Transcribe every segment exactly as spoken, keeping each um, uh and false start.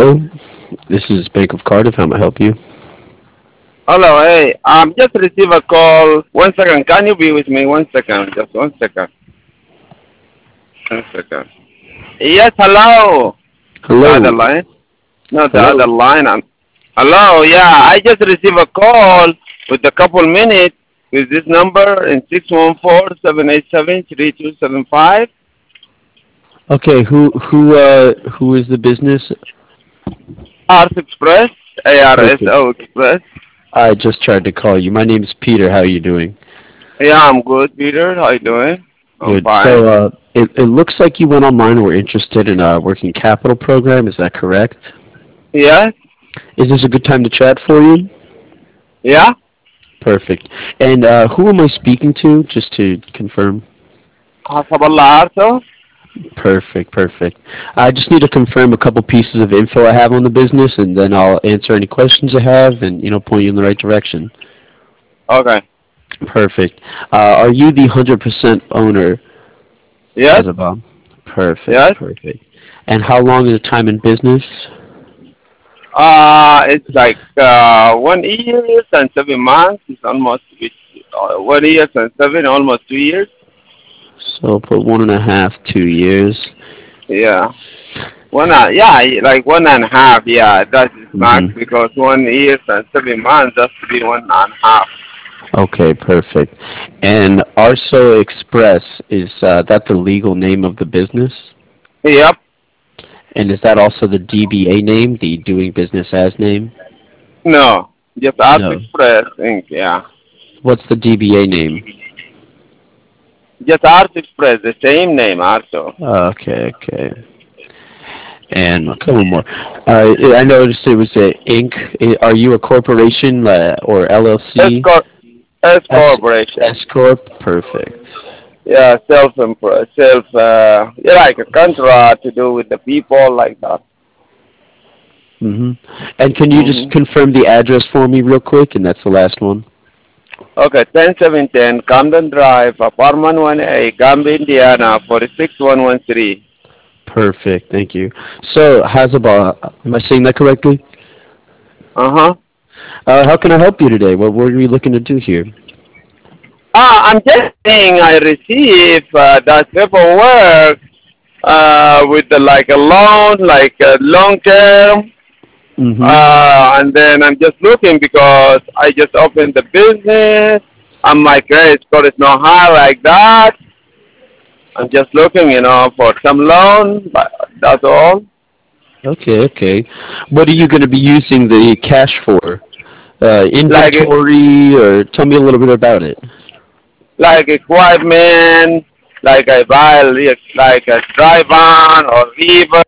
Hello, this is Bank of Cardiff. How may I help you? Hello, hey, um, just received a call. One second, can you be with me? One second, just one second. One second. Yes, hello. The other Hello, line? No, the other hello. line. Um, hello, yeah, I just received a call with a couple minutes with this number in six one four seven eight seven three two seven five. Okay, who who uh who is the business? Ars Express, A R S Perfect. O Express. I just tried to call you. My name is Peter. How are you doing? Yeah, I'm good, Peter. How you doing? I'm Good. fine. So uh, it it looks like you went online and were interested in a working capital program. Is that correct? Yes? Is this a good time to chat for you? Yeah? Perfect. And uh, who am I speaking to? Just to confirm. Hasaballah Arso? Perfect, perfect. I just need to confirm a couple pieces of info I have on the business, and then I'll answer any questions I have, and you know, point you in the right direction. Okay. Perfect. Uh, are you the one hundred percent owner, Yes? Hazabam? Perfect, Yes? perfect. And how long is the time in business? Uh, it's like uh, one year and seven months. It's almost uh, one year and seven, almost two years. So I'll put one and a half, two years. Yeah, one. Uh, yeah, like one and a half. Yeah, that is max hmm because one year and seven months has to be one and a half. Okay, perfect. And Arso Express, is uh, that the legal name of the business? Yep. And is that also the D B A name, the doing business as name? No, just Art No. Express Inc. Yeah, What's the D B A name? just Art Express, the same name also. Okay, okay. And a couple more. Uh, I noticed it was a Inc. Are you a corporation uh, or S L L C? corp, S S corporation. S corp. Perfect. Yeah, self employed, self. Uh, yeah, like a contract to do with the people like that. hmm And can you just hmm confirm the address for me real quick? And that's the last one. Okay, ten seven ten Camden Drive, apartment one A, Gambia, Indiana, four six one one three. Perfect. Thank you. So, Hazaba, am I saying that correctly? Uh-huh. Uh, how can I help you today? What were you looking to do here? Ah, I'm just saying I received uh, that paperwork uh, with the, like a loan, like a long term, hmm uh, and then I'm just looking because I just opened the business and my credit score is not high like that. I'm just looking, you know, for some loan, but that's all. Okay, okay. What are you going to be using the cash for? Uh, Like inventory, or tell me a little bit about it. like equipment, like I buy like like a dry van or river.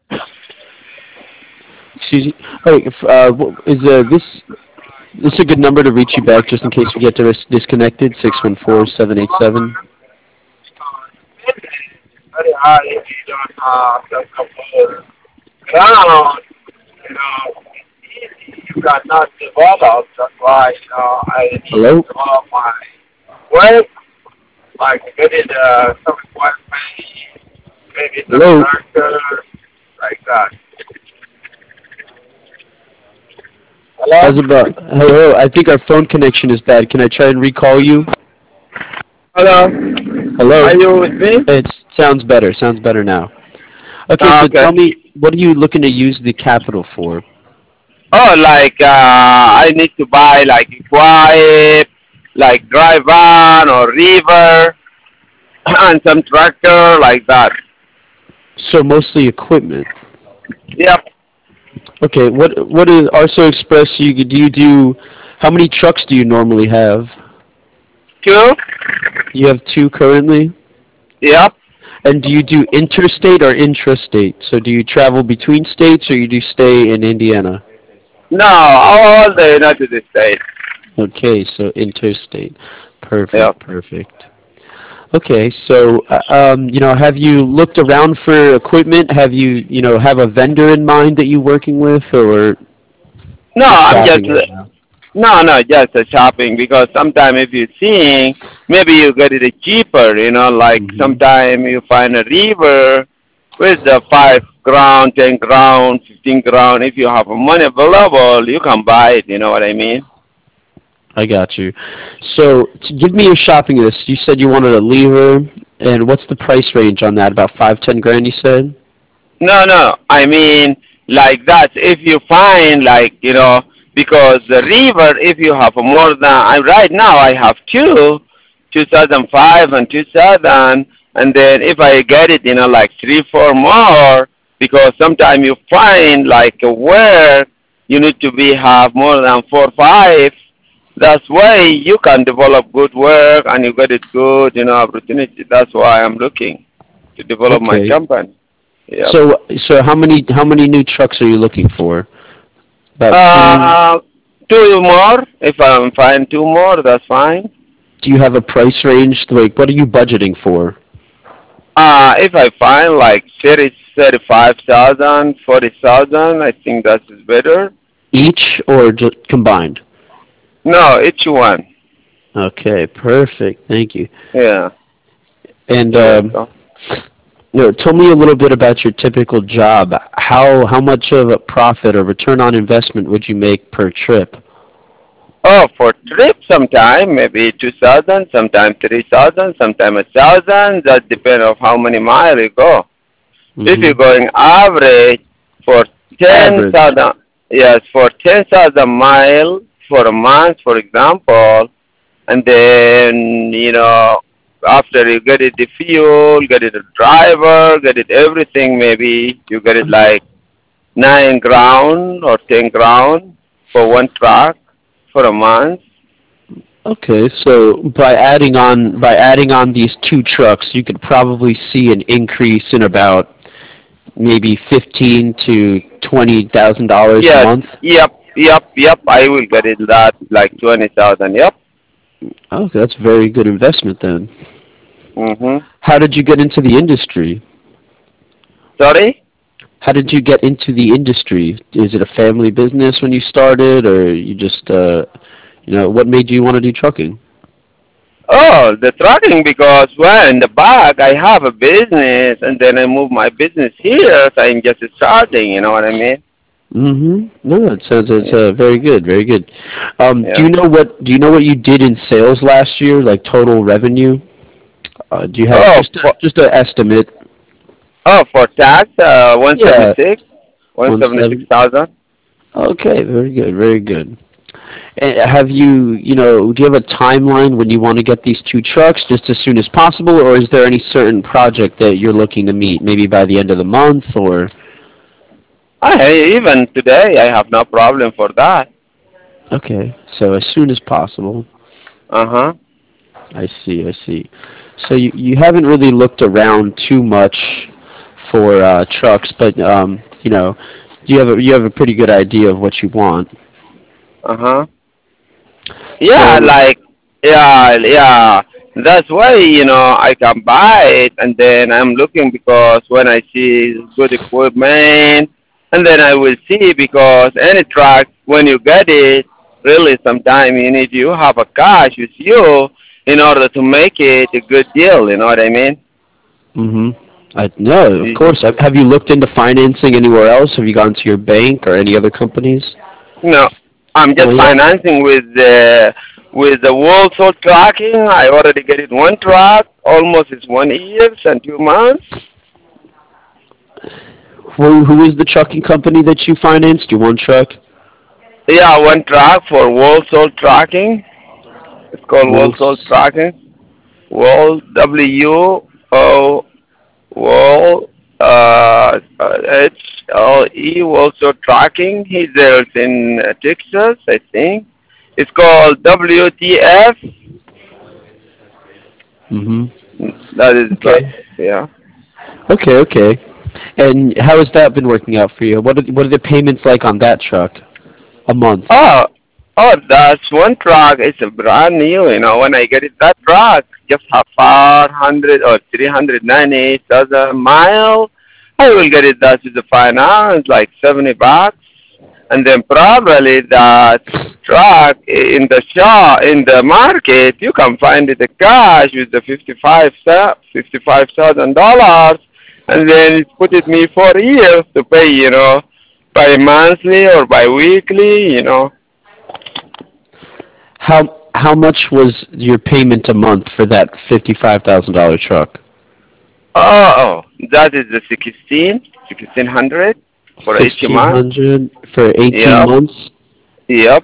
Excuse me. Oh, if, uh, wh- is uh, this this is a good number to reach you back just in case we get dis- disconnected? Six one four seven eight seven. Very hard if you don't have the couple ground, you know, you cannot develop. That's why, you know, I need to Hello. develop my work, like getting uh, some equipment, maybe some Hello. tractor, like that. Hello? How's about? Hello. I think our phone connection is bad. Can I try and recall you? Hello? Hello. Are you with me? It sounds better. Sounds better now. Okay, Ah, so okay. tell me, what are you looking to use the capital for? Oh, like uh, I need to buy like equip, like dry van or river, and some tractor like that. So mostly equipment. Yep. Okay, what what is Arso Express? You do you do? How many trucks do you normally have? Two. You have two currently. Yep. And do you do interstate or intrastate? So do you travel between states or you do stay in Indiana? No, all the United States. Okay, so interstate. Perfect, Yep. perfect. Okay, so uh, um, you know, have you looked around for equipment? Have you, you know, have a vendor in mind that you're working with, or No, just I'm just shopping right now? no, no, just uh, shopping because sometimes if you see, maybe you get it cheaper. You know, like hmm sometimes you find a river with the five ground, ten ground, fifteen ground. If you have money available, you can buy it. You know what I mean? I got you. So, to give me your shopping list. You said you wanted a lever, and what's the price range on that? About five, ten grand, you said? No, no. I mean, like that. If you find, like, you know, because the river, if you have more than, I, right now I have two, two thousand five and two thousand, and then if I get it, you know, like three, four more, because sometimes you find, like, where you need to be have more than four, five. That's why you can develop good work and you get it good, you know, opportunity. That's why I'm looking to develop my Okay. company. Yep. So, so how many how many new trucks are you looking for? About two. Uh, two more. If I'm fine, two more. That's fine. Do you have a price range? Like, what are you budgeting for? Uh, if I find like thirty, thirty-five thousand, forty thousand, I think that is better. Each or just combined? No, each one. Okay, perfect. Thank you. Yeah, And you're um, welcome. you know, tell me a little bit about your typical job. How how much of a profit or return on investment would you make per trip? Oh, for trip sometime maybe two thousand, sometime three thousand, sometime a thousand. That depends on how many miles you go. If Hmm. you're going average for ten Average. thousand, yes, for ten thousand miles for a month, for example, and then you know after you get it the fuel, get it a driver, get it everything, maybe you get it like nine ground or ten ground for one truck for a month. Okay, so by adding on by adding on these two trucks, you could probably see an increase in about maybe fifteen to twenty thousand dollars a Yes, month. yep, yep, yep. I will get it that like twenty thousand. Yep. Oh, that's very good investment then. Mhm. How did you get into the industry? Sorry. How did you get into the industry? Is it a family business when you started, or you just, uh, you know, what made you want to do trucking? Oh, the trucking because well in the back I have a business and then I move my business here, so I'm just starting. You know what I mean? Mm-hmm. No, it sounds it's Yeah. uh, very good, very good. Um, do Yeah. you know what do you know what you did in sales last year, like total revenue? Uh, do you have Oh, just a, for just an estimate? oh for tax, uh, one seventy Yeah, six, one one seventy six seven. thousand. Okay, very good, very good. And have you, you know, do you have a timeline when you want to get these two trucks just as soon as possible, or is there any certain project that you're looking to meet, maybe by the end of the month, or? I even today I have no problem for that. Okay, so as soon as possible. Uh huh. I see, I see. So you, you haven't really looked around too much for uh, trucks, but um, you know, you have a you have a pretty good idea of what you want. Uh huh. Yeah, So, like yeah, yeah. That's why you know I can buy it, and then I'm looking because when I see good equipment, and then I will see because any truck when you get it, really sometimes you need you have a cash with you in order to make it a good deal. You know what I mean? hmm I no, of Mhm. course. Have have you looked into financing anywhere else? Have you gone to your bank or any other companies? No, I'm Oh just yeah. financing with the with the world soul tracking. I already get it one track, almost it's one years and two months. Who who is the trucking company that you financed? Your one truck? Yeah, one track for world soul tracking. It's called world soul Wolves. tracking. World W O World uh, uh, H L E World Soul tracking. He's there in uh, Texas, I think. It's called W T F. hmm That is, uh, Okay. yeah. Okay. Okay. And how has that been working out for you? What are what are the payments like on that truck a month? Oh, oh, that's one truck. It's a brand new. You know, when I get it, that truck just have four hundred or three hundred ninety thousand miles. I will get it. That is the finance, like seventy bucks, and then probably that truck in the shop in the market, you can find it a cash with the fifty five fifty five thousand dollars. fifty-five thousand dollars. and then it put it me four years to pay, you know, by monthly or by weekly, you know. How how much was your payment a month for that fifty-five thousand dollar truck? Oh, that is the sixteen, sixteen hundred for eighteen Sixteen months. hundred for eighteen Yep, months. yep.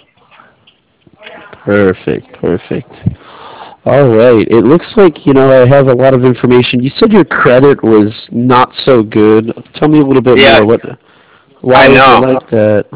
Perfect, perfect. All right. It looks like, you know, I have a lot of information. You said your credit was not so good. Tell me a little bit more. Yes, What, I why is it know. like that?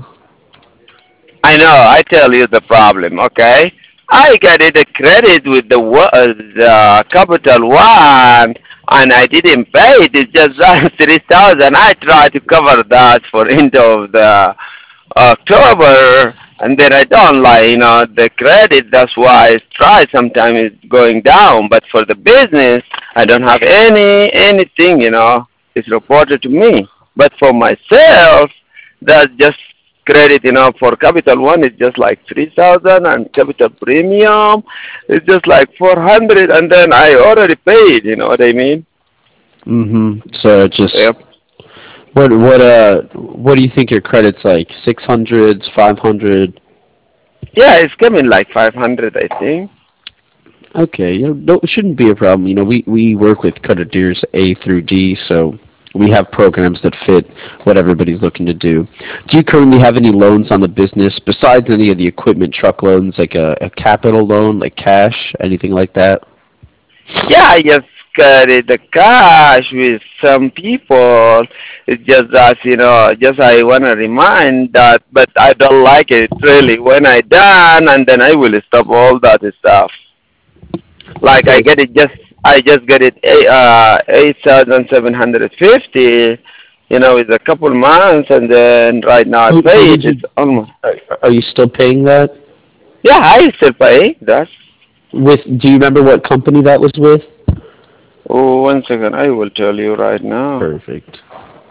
I know. I tell you the problem, okay? I got it a credit with the wa- uh, the Capital One, and I didn't pay it. It's just uh, three thousand. I tried to cover that for end of the October, and then I don't like, you know, the credit. That's why I try. Sometimes it's going down, but for the business, I don't have any anything, you know. It's reported to me. But for myself, that's just credit, you know. For Capital One, it's just like three thousand, and Capital Premium, it's just like four hundred, and then I already paid. You know what I mean? Mm-hmm. So it just, Yep. what, what, uh, what do you think your credit's like? six hundreds, five hundred? Yeah, it's coming like five hundred, I think. Okay, you know, no, it shouldn't be a problem. You know, we, we work with creditors A through D, so we have programs that fit what everybody's looking to do. Do you currently have any loans on the business besides any of the equipment truck loans, like a, a capital loan, like cash, anything like that? Yeah, I just carry the cash with some people. It's just that, you know, just I want to remind that, but I don't like it really. When I done, and then I will stop all that stuff. Like I Okay. get it just, I just get it eight, uh, eight thousand seven hundred fifty. You know, it's a couple months, and then right now I Who, who pay it. did It's you? almost. Are, are you still paying that? Yeah, I still pay that. With? Do you remember what company that was with? Oh, one second, I will tell you right now. Perfect.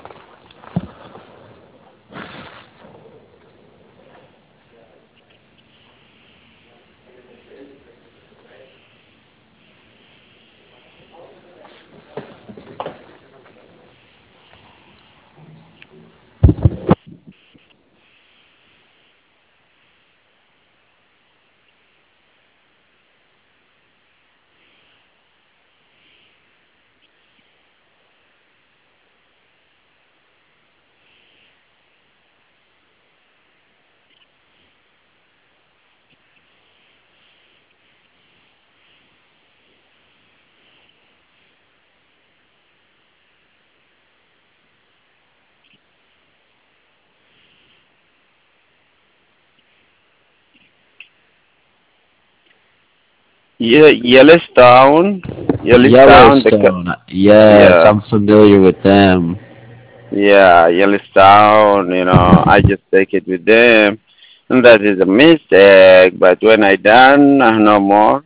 Yeah, Yellowstone, Yellowstone, the co- Yellowstone. Yes, yeah, I'm familiar with them. yeah, Yellowstone. You know, I just take it with them, and that is a mistake. But when I done, uh, no more.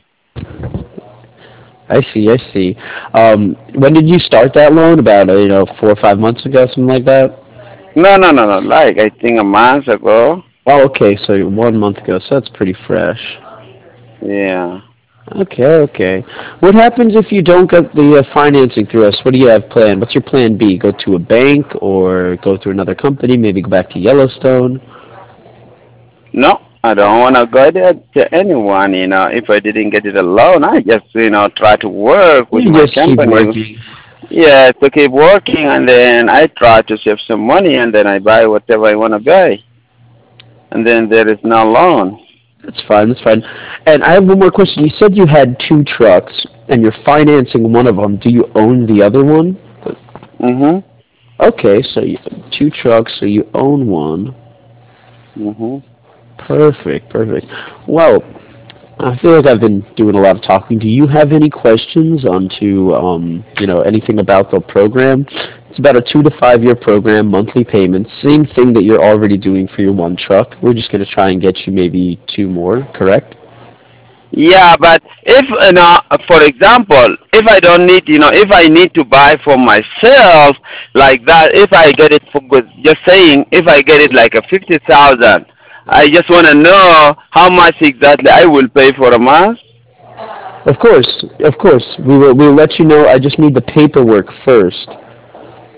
I see, I see. Um, when did you start that loan? About, uh, you know, four or five months ago, something like that? No, no, no, no. Like I think a month ago. Oh, okay, so one month ago, so that's pretty fresh. Yeah. Okay, okay. What happens if you don't get the uh, financing through us? What do you have planned? What's your plan B? Go to a bank or go through another company? Maybe go back to Yellowstone? No, I don't want to go there to anyone. You know, if I didn't get it alone, I just you know try to work with You my just keep company. working. Yeah, to keep working, and then I try to save some money, and then I buy whatever I want to buy, and then there is no loan. That's fine, that's fine. And I have one more question. You said you had two trucks and you're financing one of them. Do you own the other one? Mhm. Okay, so you, two trucks, so you own one. Mhm. Perfect, perfect. Well, I feel like I've been doing a lot of talking. Do you have any questions onto, um, you know, anything about the program? It's about a two to five year program, monthly payments. Same thing that you're already doing for your one truck. We're just going to try and get you maybe two more, correct? Yeah, but if you know, for example, if I don't need, you know, if I need to buy for myself like that, if I get it for good, just saying, if I get it like a fifty thousand, I just want to know how much exactly I will pay for a month. Of course, of course. We will we'll let you know. I just need the paperwork first.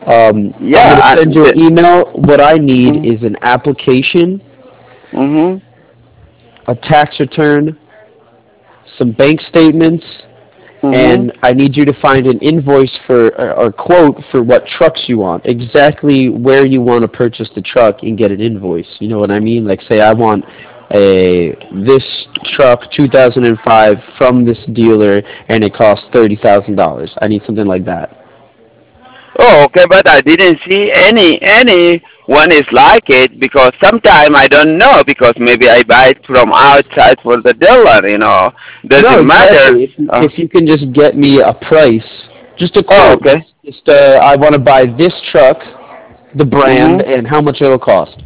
Um, I'm going to Yeah. send And you an the, email. What I need mm, is an application, mhm. a tax return, some bank statements, Mhm. and I need you to find an invoice for or, or quote for what trucks you want, exactly where you want to purchase the truck, and get an invoice. You know what I mean? Like say I want a this truck two thousand five from this dealer and it costs thirty thousand dollars. I need something like that. Oh, okay, but I didn't see any any one is like it because sometime I don't know because maybe I buy it from outside for the dealer. You know, No, doesn't matter. exactly. If you, Uh, if you can just get me a price, just a oh, quote. okay. Just uh, I want to buy this truck, the brand, Mhm. and how much it'll cost.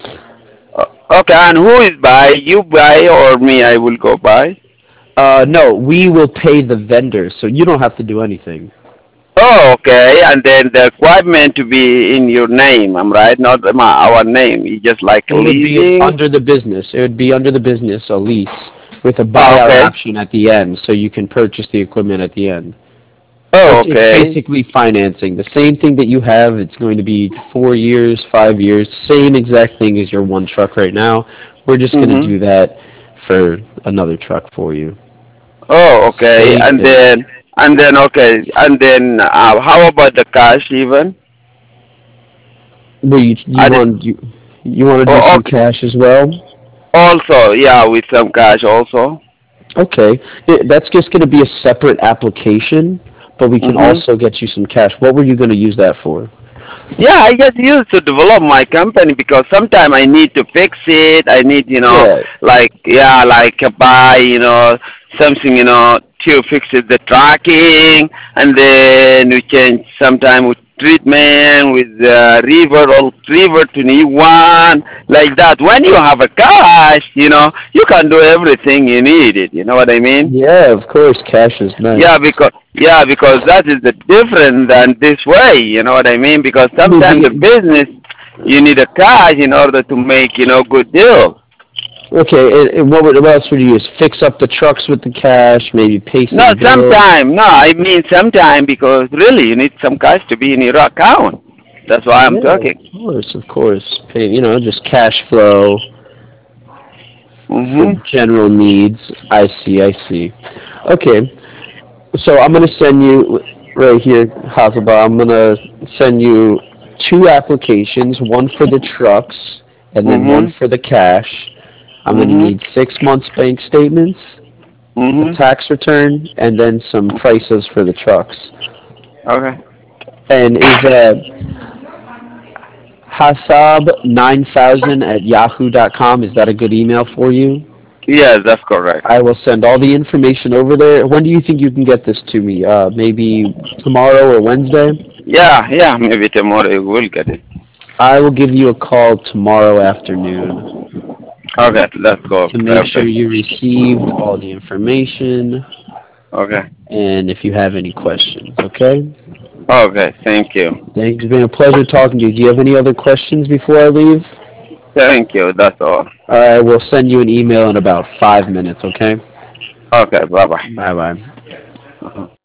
Uh, okay, and who is buy? You buy or me? I will go buy. Uh, no, we will pay the vendor, so you don't have to do anything. Oh, okay, and then the equipment to be in your name. I'm right, not my our name. It's just like It would be leasing. under the business. It would be under the business, a lease, with a Oh, buyout okay. option at the end, so you can purchase the equipment at the end. Oh, It's, it's okay. basically financing. The same thing that you have, it's going to be four years, five years, same exact thing as your one truck right now. We're just going to Mhm. do that for another truck for you. Oh, okay. Same And thing. then, and then, okay. And then, uh, how about the cash even? Well, you, you I did, want you, you want to do oh, some okay. cash as well? Also, yeah, with some cash also. Okay. Yeah, that's just going to be a separate application, but we can Mhm. also get you some cash. What were you going to use that for? Yeah, I just used to develop my company because sometimes I need to fix it. I need, you know, Yeah. like, yeah, like uh, buy, you know, something, you know, to fix it, the tracking, and then we change sometime with treatment, with uh, river, old river to new one, like that. When you have a cash, you know, you can do everything you need it. You know what I mean? Yeah, of course, cash is nice. Yeah, because yeah, because that is the difference than this way. You know what I mean? Because Well, sometimes the the, business you need a cash in order to make you know good deal. okay, and, and what, would, what else would you use? Fix up the trucks with the cash, maybe pay No, some bills. sometime. No, I mean sometime because really you need some cash to be in your account. That's why I'm Yeah, of talking. course, of course. Pay, you know, just cash flow for Mhm. general needs. I see, I see. Okay, so I'm gonna send you right here, Hazaba. I'm gonna send you two applications, one for the trucks and then one Mhm. for the cash. I'm gonna Mhm. need six months bank statements, a Mhm. tax return, and then some prices for the trucks. Okay. And is uh, Hasab nine thousand at yahoo dot com, is that a good email for you? Yes, that's correct. I will send all the information over there. When do you think you can get this to me? Uh, maybe tomorrow or Wednesday? Yeah, yeah. Maybe tomorrow you will get it. I will give you a call tomorrow afternoon Okay, let's go. to make sure Perfect. you received all the information Okay. and if you have any questions, okay? Okay. Thank you. Thanks. It's been a pleasure talking to you. Do you have any other questions before I leave? Thank you. That's all. I will send you an email in about five minutes, okay? Okay. Bye bye. Bye-bye. Uh-huh.